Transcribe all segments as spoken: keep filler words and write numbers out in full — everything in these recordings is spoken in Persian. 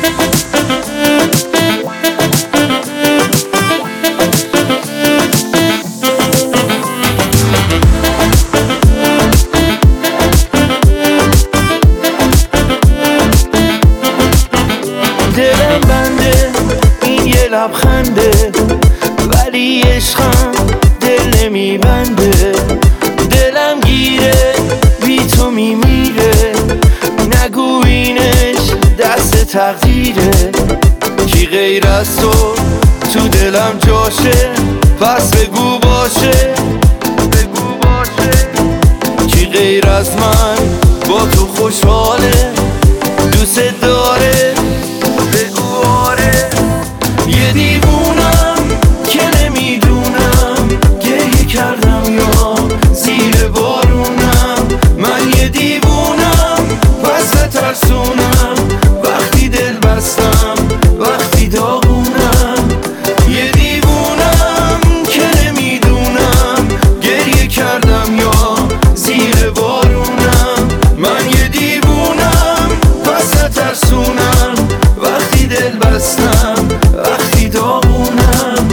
دلم بنده این یه لبخنده، ولی عشقم دل نمیبنده. دلم گیره بی تو میمیره، نگو اینش دست تقدیره. کی غیر از تو تو دلم جاشه، پس بگو باشه بگو باشه. کی غیر از من با تو خوشحاله، دوست داره بگو آره. یه دیوونم که نمیدونم گریه کردم یا زیر بارونم. من یه دیوونم پس بترسونم، وقتی دل بستم وقتی داغونم. یه دیوونم که نمیدونم گریه کردم یا زیر بارونم. من یه دیوونم پس بترسونم، وقتی دل بستم وقتی داغونم.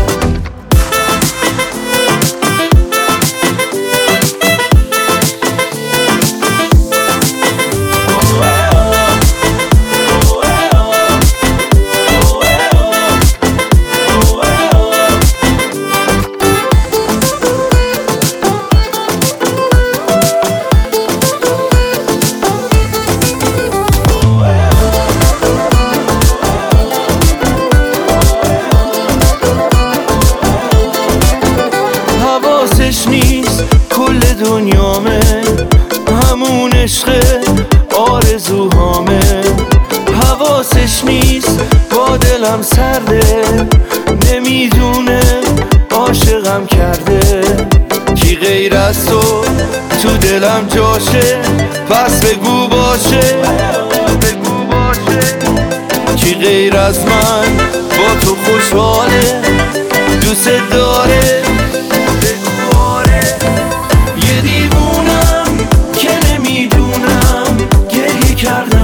حواسش نیست کل دنیامه، همون عشق آرزوهامه. حواسش نیست با دلم سرده، نمیدونه عاشقم کرده. کی غیر از تو تو دلم جاشه، پس بگو باشه بگو باشه. کی غیر از من با تو خوشحاله، دوست داره بگو آره. یه دیوونم که نمیدونم گریه کردم